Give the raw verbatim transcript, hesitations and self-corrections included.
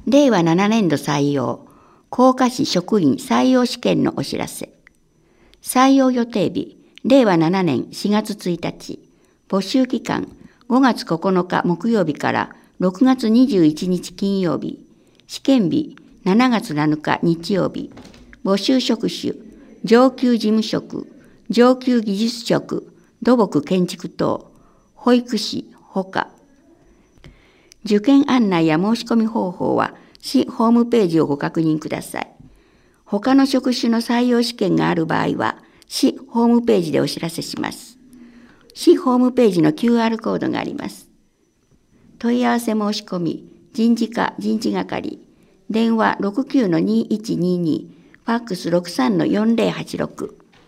れいわななねんど採用、甲賀市職員採用試験のお知らせ。採用予定日、れいわななねんしがつついたち。募集期間、ごがつここのか木曜日からろくがつにじゅういちにち金曜日。試験日、しちがつなのか日曜日。募集職種、上級事務職、上級技術職、土木建築等、保育士、ほか。受験案内や申し込み方法は、市ホームページをご確認ください。他の職種の採用試験がある場合は、市ホームページでお知らせします。市ホームページの キューアール コードがあります。問い合わせ申し込み、人事課人事係、電話 ろくきゅうのにいちにに、ファックス ろくさんのよんぜろはちろく。